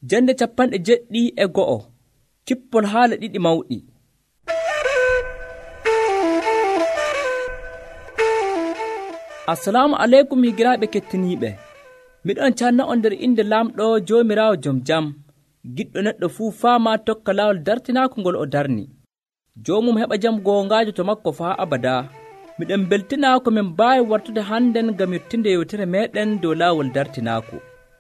Jande 70 kippol haala ɗiɗi mawɗi. Assalamu aleykum higiraaɓe kettiniiɓe. Miɗon canna on nder inde laamɗo Joomiraawo jom jam, giɗɗo neɗɗo fuu faama tokka laawol dartinaako ngol o darni. Joomum heɓa jam goongaajo to makko faa abada. Miɗen beltinaa ko min mbaawi wartude hannden ngam yettinde yewtere meeɗen dow laawol dartinaako.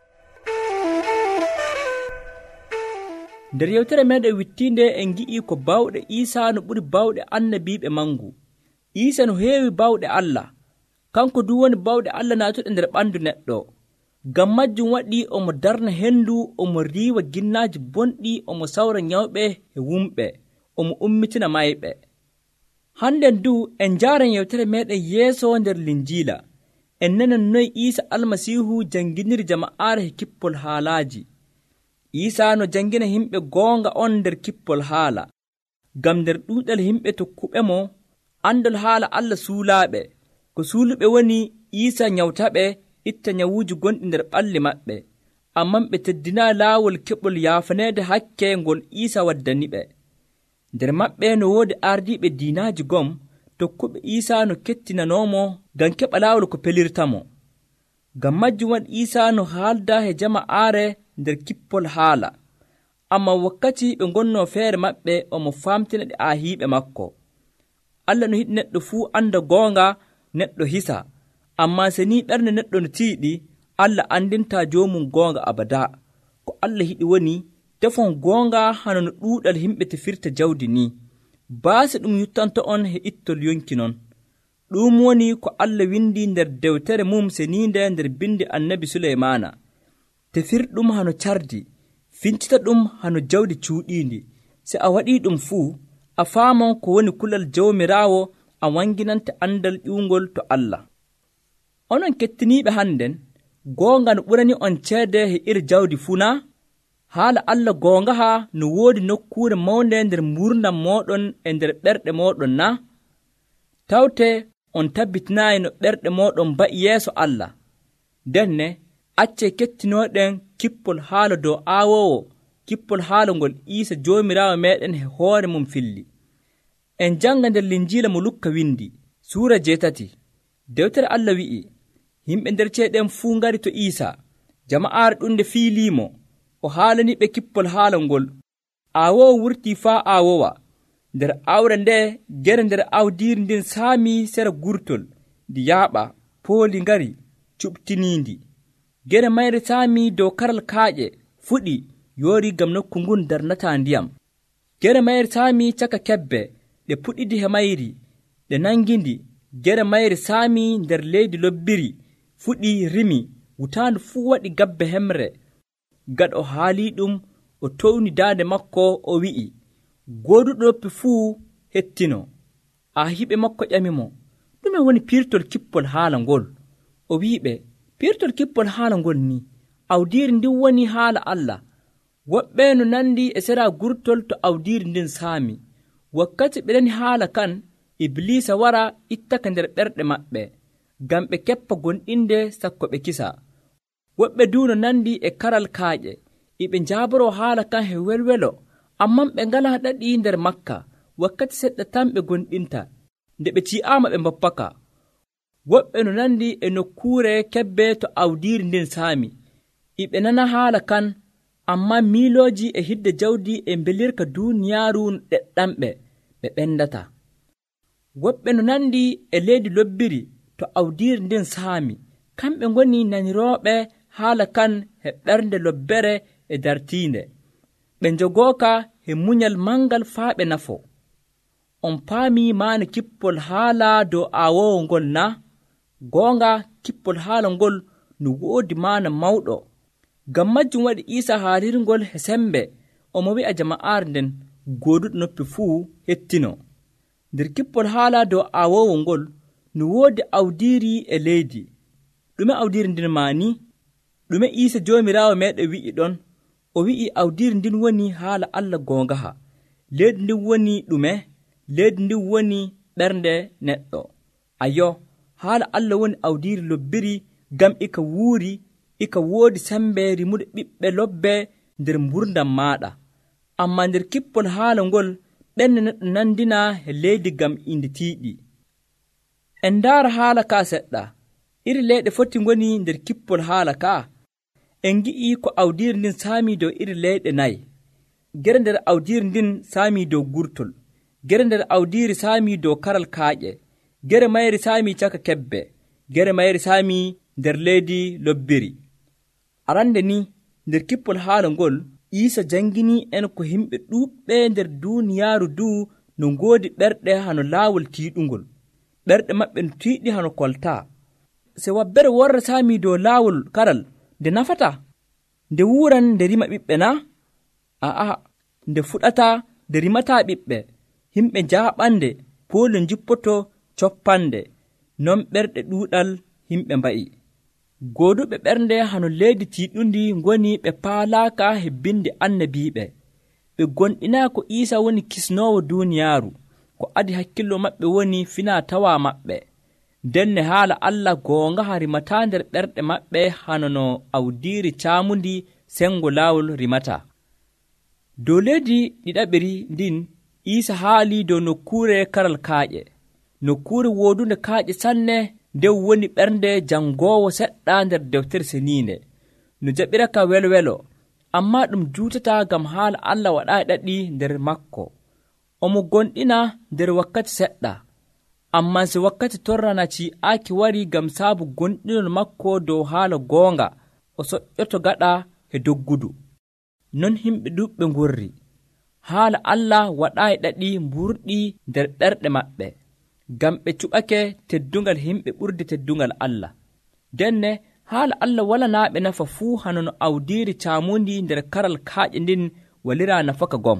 Nder yewtere meeɗen wittiinde en ngi'i ko bawɗe Iisaa no ɓuri bawɗe annabiiɓe mangu. Iisaa no heewi bawɗe Allah. Kanko du woni bawɗe Allah naatuɗe nder ɓandu neɗɗo. Ngam majjum waɗi omo darna hendu, omo riiwa ginnaaji bonɗi, omo sawra nyawɓe e wumɓe, omo ummitina mayɓe. Hannden du en njaaran yewtere meeɗen yeeso nder Linjiila. En nanan noy Iisaa Almasiihu janginiri jama'aare he kippol haalaaji. Iisaa no jangina himɓe goonga on nder kippol haala. Ngam nder ɗuuɗal himɓe tokkuɓe mo, andol haala Allah suulaaɓe. Ko suuluɓe woni Iisaa nyawtaɓe itta nyawuuji gonɗi nder ɓalli maɓɓe, amman ɓe teddinaa laawol keɓol yaafaneede hakke ngol Iisaa waddani ɓe. Nder maɓɓe no woodi ardiiɓe diinaaji gom, tokkuɓe Iisaa no kettinanoomo ngam keɓa laawol ko pelirtamo. Ngam majjum waɗi Iisaa no haalda he jama'aare nder kippol haala. Amma wakkati ɓe ngonnoo feere maɓɓe omo faamtina ɗe aahiiɓe makko. Allah no yiɗi neɗɗo fuu anda goonga, neɗɗo hisa, amma se ni ɓernde neɗɗo no tiiɗi, Allah andinta joomum goonga abada. Ko Allah yiɗi woni tefon goonga hano no ɗuuɗal himɓe tefirta jawdi ni. Baase ɗum yuttanto on he ittol yonki non. Ɗum woni ko Allah windi nder dewtere mum seniinde nder bindi annabi Suleymana. Tefirɗum hano cardi, fincita ɗum hano jawdi cuuɗiindi. Se a waɗii ɗum fuu, a faamon ko woni kulal Jawmiraawo, a wanginante andal ƴuungol to Allah. Onon kettiniiɓe hannden, goonga no ɓurani on ceede he iri jawdi fuu na? Haala Allah goongaha no woodi nokkuure mawnde nder murnam mooɗon e nder ɓerɗe mooɗon na? Tawte on tabbitinaayi no ɓerɗe mooɗon ba'i yeeso Allah. Denne, acce kettinooɗen kippol haala dow aawoowo, kippol haala ngol Iisaa Joomiraawo meeɗen he hoore mum filli. En janga nder Linjiila mo Lukka windi, suura 8. Dewtere Allah wi'i, yimɓe nder ceeɗen fuu ngari to Iisaa, jama'aare ɗunde fiiliimo, o haalani ɓe kippol haala ngol. Aawowo wurtii faa aawowa. Nder awre nde, gere nder awdiiri ndin saamii sera gurtol, ndi yaaɓa, pooli ngari, cuɓtiniindi. Gere mayre saamii dow karal kaaƴe, fuɗi, yoori gam nokku ngun darnataa ndiyam. Gere mayre saamii caka kebbe, ɗe puɗɗidi he mayri, ɗe nangindi. Gere mayre saamii nder leydi lobbiri, fuɗi rimi, wutaandu fuu waɗi gabbe hemre. Gaɗa o haalii ɗum, o towni daande makko, o wi'i, gooduɗo noppi fuu hettino. Aahiɓe makko ƴamimo, ɗume woni pirtol kippol haala ngol? O wi'iɓe, pirtol kippol haala ngol ni, awdiiri ndin woni haala Allah. Woɓɓe no nandi e sera gurtol to awdiiri ndin saami. Wakkati ɓe nani haala kan, Iblisa wara ittaka nder ɓerɗe maɓɓe, ngam ɓe keppa gonɗinde sakko ɓe kisa. Woɓɓe du no nandi e karal kaaƴe, iɓe njaaboro haala kan he welwelo, amman ɓe ngalaa ɗaɗi nder makka. Wakkati seɗɗa tan ɓe gonɗinta, nde ɓe ci'aama ɓe mbappaka. Woɓɓe no nandi e nokkuure kebbe to awdiiri ndin saami, iɓe nana haala kan, amma miilooji e hidde jawdi e mbelirka duuniyaaru ɗeɗɗamɓe, ɓe ɓendata. Woɓɓe no nandi e leydi lobbiri to awdiiri ndin saami, kamɓe ngoni nanirooɓe haala kan he ɓernde lobbere e dartiinde. Ɓe njogooka he munyal mangal faa ɓe nafo. On paamii maana kippol haala dow aawowo ngol na? Goonga kippol haala ngol no woodi maana mawɗo. Ngam majjum waɗi Iisaa haalirngol he sembe, omo wi'a jama'aare nden, gooduɗo noppi fuu hettino. Nder kippol haala dow aawowo ngol no woodi awdiiri e leydi. Ɗume awdiiri ndin maani? Ɗume Iisaa Joomiraawo meeɗen wi'i ɗon? O wi'i awdiiri ndin woni haala Allah goongaha. Leydi ndin woni ɗume? Leydi ndin woni ɓernde neɗɗo. Ayo, haala Allah woni awdiiri lobbiri, ngam ika wuuri, ika woodi sembe rimude ɓiɓɓe lobbe nder mburdam maɗa, amma nder kippol haala ngol ɓernde neɗɗo nandina e leydi gam inde tiiɗi. En ndaara haala ka seɗɗa, iri leyɗe foti ngoni nder kippol haala ka. En gi'i ko awdiri ndin saami dow iri leyɗe 4. Gere nder awdiri ndin saami dow gurtol, gere nder awdiri saami dow karal kaaƴe, gere mayri saami caka kebbe, gere mayri saami nder leydi lobbiri. Arande ni nder kippol haala ngol Iisa jangini en ko himɓe ɗuuɓɓe nder duuniyaaru du no ngoodi ɓerɗe hano laawol tiiɗungol, ɓerɗe maɓɓe no tiiɗi hano kolta. Se wabbere worre saami dow laawol karal nde nafata, nde wuuran nde rima ɓiɓɓe na? Aa, nde fuɗata nde rimata ɓiɓɓe, himɓe jaaɓande poole jippoto coppande, non ɓerɗe ɗuuɗal himɓe mba'i. Gooduɓe ɓernde hano leydi tiiɗundi ngoni ɓe paalaaka he binde annabiiɓe, ɓe gonɗina ko Iisa woni kisnoowo duuniyaaru, ko adi hakkillo maɓɓe woni fina tawa maɓɓe. Denne haala Allah goonga ha rimata nder ɓerɗe maɓɓe hano no awdiiri caamundi sengo laawol rimata. Dow leydi ɗiɗaɓiri ndin Iisa haali dow nokkuure karal kaaƴe, nokkuure woodunde kaaƴe sanne, ndew woni ɓernde jangoowo seɗɗa nder deftere seniinde, no jaɓira ka welwelo, amma ɗum juutata gam haala Allah waɗa ɗaɗi nder makko. Omo gonɗina nder wakkati seɗɗa, amma se wakkati torrana ci'aaki wari gam saabu gonɗinol makko dow haala goonga, o soƴƴoto gaɗa he doggudu. Non himɓe ɗuɓɓe ngurri, haala Allah waɗaayi ɗaɗi mburɗi nder ɓerɗe maɓɓe, gam ɓe cuɓake teddungal himɓe ɓurde teddungal Allah. Denne haala Allah walanaaɓe nafa fuu hano no awdiiri caamundi nder karal kaaƴe ndin walira nafaka gom.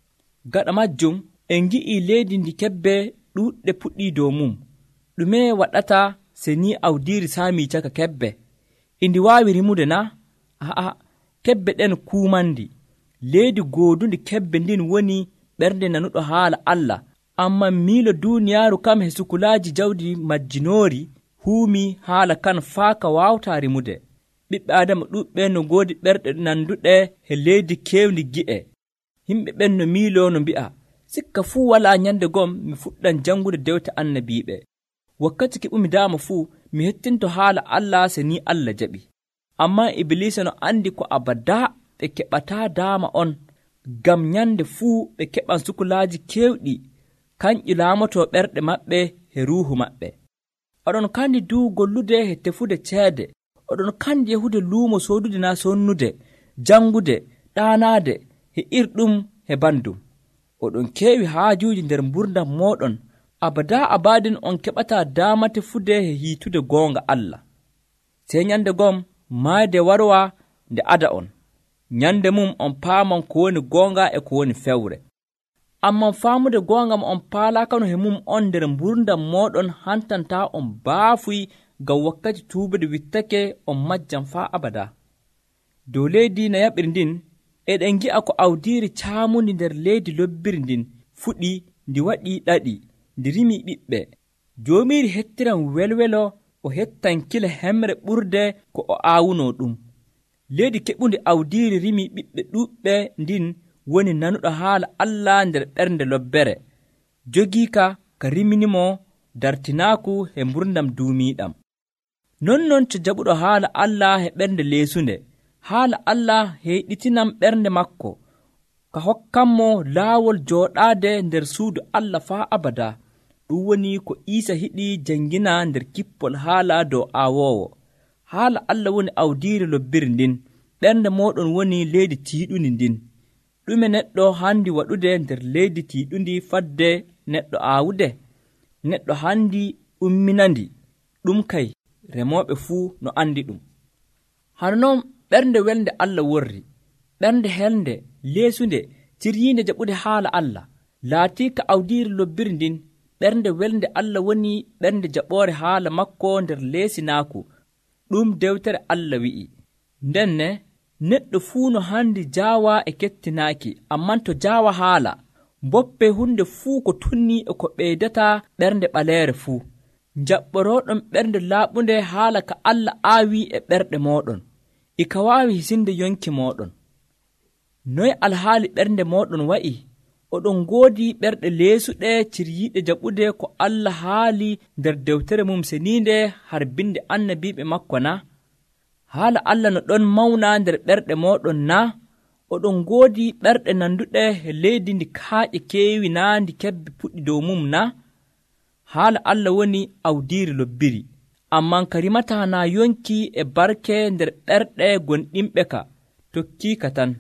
Gaɗa majjum en gi'i leydi ndi kebbe ɗuuɗɗe puɗɗi dow mum. Ɗume waɗata se ni awdiiri saami caka kebbe? Indi waawi rimude na? A'a, kebbe ɗen kuumandi. Leydi goodundi kebbe ndin woni ɓernde nanuɗo haala Allah, amma miilo duuniyaaru kam he sukulaaji jawdi majjinoori huumi haala kan faa ka waawta rimude. Ɓiɓɓe Adama ɗuuɓɓe no ngoodi ɓerɗe nanduɗe he leydi keewndi gi'e. Himɓe ɓen no miilo no mbi'a, sikka fuu walaa nyande gom mi fuɗɗan jangude dewte annabiiɓe. Wakkati keɓumi daama fuu mi hettinto haala Allah se ni Allah jaɓi. Amma Iblisa no andi ko abadaa ɓe keɓataa daama on, gam nyande fuu ɓe keɓan sukulaaji keewɗi kanƴi laamoto ɓerɗe maɓɓe he ruuhu maɓɓe. Oɗon kandi du gollude he tefude ceede, oɗon kandi yahude luumo soodude na sonnude, jangude, ɗaanaade he irɗum he bandum. Oɗon keewi haajuuji nder mburdam mooɗon, abadaa abaadin on keɓata daama tefude he hiitude goonga Allah. Sey nyande gom maayde warwa nde ada on, nyande mum on paaman ko woni goonga e ko woni fewre. Amman faamude goonga mo on paalaakano he mum on nder mburdam mooɗon hantanta on baafuy ngam wakkati tuubude wittake on majjam faa abada. Dow leydi na yaɓiri ndin eɗen gi'a ko awdiiri caamundi nder leydi lobbiri ndin fuɗi ndi waɗi ɗaɗi, ndi rimi ɓiɓɓe. Joomiiri hettiran welwelo o hettan kila hemre ɓurde ko o aawuno ɗum. Leydi keɓunde awdiiri rimi ɓiɓɓe ɗuuɓɓe ndin woni nanuɗo haala Allah nder ɓernde lobbere, jogiika ka riminimo dartinaaku he mburdam duumiiɗam. Nonnon to jaɓuɗo haala Allah he ɓernde leesunde, haala Allah heyɗitinam ɓernde makko, ka hokkanmo laawol jooɗaade nder suudu Allah faa abada. Ɗum woni ko Iisa hiɗi jangina nder kippol haala dow aawoowo. Haala Allah woni awdiiri lobbiri ndin, ɓernde mooɗon woni leydi tiiɗundi ndin. Ɗume neɗɗo handi waɗude nder leydi tiiɗundi fadde neɗɗo aawude? Neɗɗo handi umminandi, ɗum kay remooɓe fuu no andi ɗum. Hano noon ɓernde welde Allah worri, ɓernde helde, leesunde, tiryiinde jaɓude haala Allah, laatiika awdiiri lobbiri ndin, ɓernde welde Allah woni ɓernde jaɓoore haala makko nder leesinaaku. Ɗum dewtere Allah wi'i. Ndenne neɗɗo fuu no handi jaawa e kettinaaki, amman to jaawa haala, boppe hunde fuu ko tunni e ko ɓeydata ɓernde ɓaleere fuu. Jaɓɓoroɗon ɓernde laaɓunde haala ka Allah aawi e ɓerɗe mooɗon, e ka waawi hisinde yonki mooɗon. noy alhaali ɓernde moɗon wa'i? oɗon ngoodi ɓerɗe leesuɗe ciryiɗe jaɓude ko Allah haali nder dewtere mum seninde harbinde annabiɓe makko na? haala Allah no ɗon mawna nder ɓerɗe moɗon na? oɗon ngoodi ɓerɗe nanduɗe e leydi ndi kaaƴe keewi na ndi kebbe puɗɗi dow mum na? haala Allah woni awdiiri lobbiri, amman ka rimata na yonki e barke nder ɓerɗe gonɗinɓe ka tokkiika tan.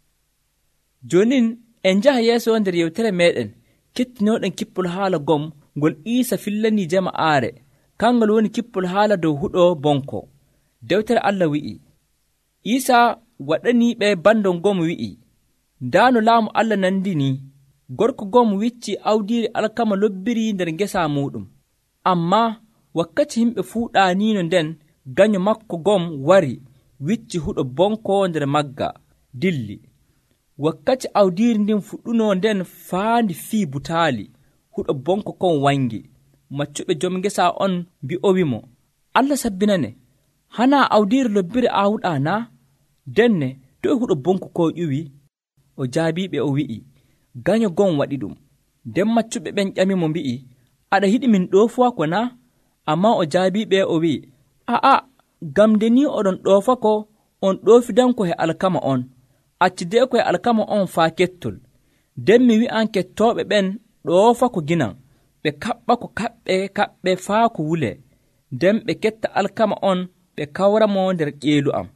jonin en njaha yeeso nder yewtere meɗen kettinoɗen kippol haala gom ngol Iisa fillani jama'aare, kanngol woni kippol haala dow huɗo bonko. dewtere Allah wi'i, Iisa waɗaniiɓe bandon gom wi'i, ndaano laamu Allah nandini, gorko gom wicci awdiiri alkama lobbiri nder ngesa muɗum. amma wakkati himɓe fuuɗaaniino nden, ganyo makko gom wari wicci huɗo bonko nder magga dilli. wakkati awdiiri ndin fuɗɗuno nden faandi fii butaali, huɗo bonko kon wangi. maccuɓe jom ngesa on mbi'owimo, Allah sabbinane, hana awdiiri lobbiri awuɗa na? denne to huɗo bonko ko ƴuwi? o jaabiɓe o wi'i, ganyo gon waɗi ɗum. nden maccuɓe ɓen ƴamimo mbi'i, aɗa hiɗi min ɗoofuwa ko na? amma o jaabiɓe o wi'i, aa, gam nde ni oɗon ɗoofa ko, on ɗoofidanko he alkama on, accide ko e alkama on faa kettol. nden mi wi'an kettooɓe ɓen ɗoofa ko ginan, ɓe kaɓɓa ko kaɓɓe faa ko wule, nden ɓe ketta alkama on ɓe kawramo nder ƴeelu am.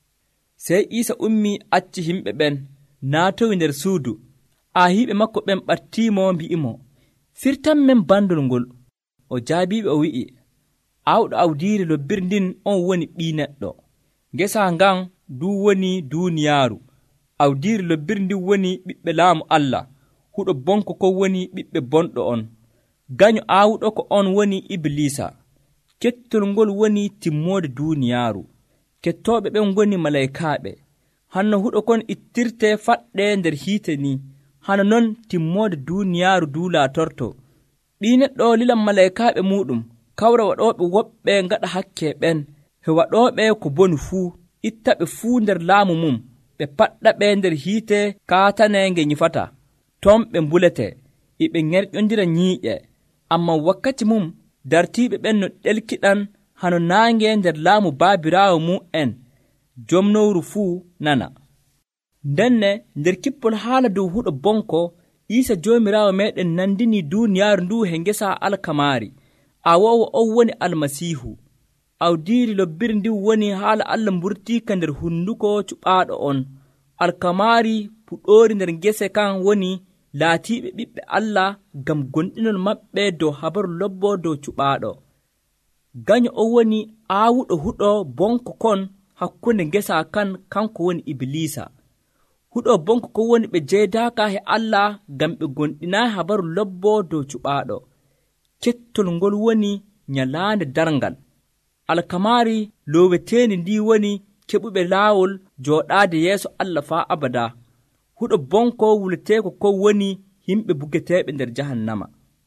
sey Iisa ummi acci himɓe ɓen naatowi nder suudu. Aahiɓe makko ɓen ɓartimo mbi'imo, firtan men bandol ngol. o jaabiɓe o wi'i, awɗo awdiiri lobbiri ndin on woni ɓii neɗɗo. ngesa ngan du woni duuniyaaru. awdiiri lobbiri ndin woni ɓiɓɓe laamu Allah. huɗo bonko ko woni ɓiɓɓe bonɗo on. ganyo aawuɗo ko on woni Iblisa. kettol ngol woni timmoode duuniyaaru. kettooɓe ɓen ngoni malaykaaɓe. hanno huɗo kon ittirte faɗɗe nder hiite ni, hano non timmoode duuniyaaru duulaatorto. ɓii neɗɗo lilan malaykaaɓe muɗum kawra waɗooɓe woɓɓe ngaɗa hakke ɓen, he waɗooɓe ko boni fuu, ittaɓe fuu nder laamu mum, ɓe paɗɗa ɓe nder hiite kaatane nge nyifata. ton ɓe mbulete, iɓe ŋerƴondira ñiiƴe. amma wakkati mum dartiiɓe ɓen no ɗelkiɗan hano naange nder laamu baabiraawo mu'en jomnowru fuu nana. ndenne nder kippol haala dow huɗo bonko, Iisa joomiraawo meɗen nandini duuniyaaru ndu he ngesa alkamaari. awowo on woni almasiihu. awdiiri lobbiri ndi woni haala Allah mburtiika nder hunduko cuɓaaɗo on. alkamaari puɗoori nder ngese kan woni laatiiɓe ɓiɓɓe Allah ngam gonɗinol maɓɓe dow habaru lobbo dow cuɓaaɗo. ganyo o woni aawuɗo huɗo bonko kon hakkunde ngesa kan, kanko woni Iblisa. huɗo bonko ko woni ɓe jeydaaka he Allah ngam ɓe gonɗinaa habaru lobbo dow cuɓaaɗo. kettol ngol woni nyalaande darngal. alkamaari looweteeni ndi woni keɓuɓe laawol jooɗaade yeeso Allah faa abada. huɗo bonko wuleteeko ko woni yimɓe bugeteeɓe nder jahannama.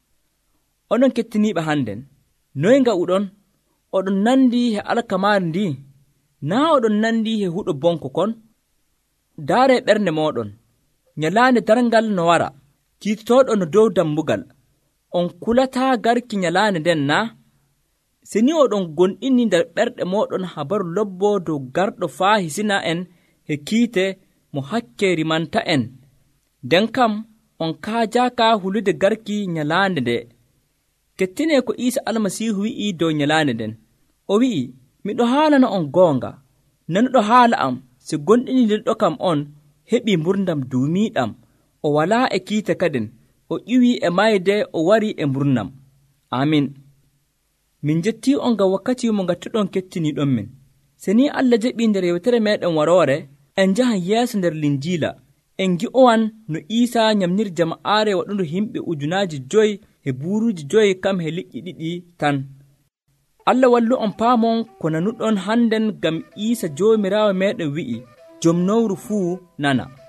onon kettiniiɓe hannden, noy nga'uɗon? oɗon nandi he alkamaari ndi? naa oɗon nandi he huɗo bonko kon? daare ɓernde moɗon, nyalaande darngal no wara, tiitotoɗo no dow dammugal. on kulataa garki nyalaande nden na? seni oɗon gonɗini nder ɓerɗe moɗon habaru lobbo dow garɗo faa hisina en he kiite mo hakke rimanta en. nden kam on kaajaaka hulude garki nyalaande nde. kettine ko Iisa almasiihu wi'i dow nyalaande nden. o wi'i, miɗo haalana on goonga, nanuɗo haala am si gonɗinilɗo kam on heɓi mburdam duumiiɗam. o walaa e kiite kaden, o ƴiwi e mayde, o wari e mburnam. amin. min jetti on ngam wakkati mo ngattuɗon kettiniɗon min. seni Allah jaɓi nder yewtere meɗen waroore, en njahan yeeso nder linjiila, en gi'owan no Iisa nyamniri jama'aare waɗundu himɓe 5,000 he buuruuji 5 kam he liƴƴi 2 tan. Allah wallu on paamon ko nanuɗon hannden ngam Iisa joomiraawo meɗen wi'i, jomnowru fuu nana.